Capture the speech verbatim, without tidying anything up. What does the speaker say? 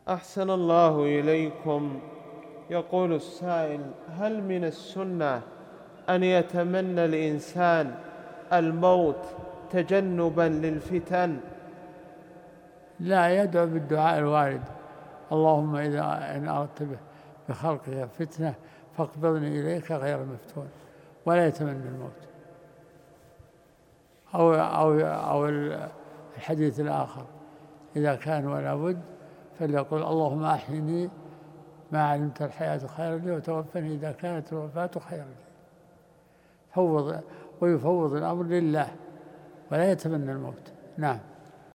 أحسن الله إليكم. يقول السائل: هل من السنة أن يتمنى الإنسان الموت تجنبا للفتن؟ لا، يدعو بالدعاء الوارد: اللهم إذا إن أردت بخلقك فتنة فاقبضني إليك غير مفتون، ولا يتمنى الموت. أو, أو, أو الحديث الآخر: إذا كان ولا بد فليقول اللهم أحيني ما علمت الحياة خيرا لي، وتوفني إذا كانت الوفاة خيرا لي. فوض ويفوض الأمر لله ولا يتمنى الموت. نعم.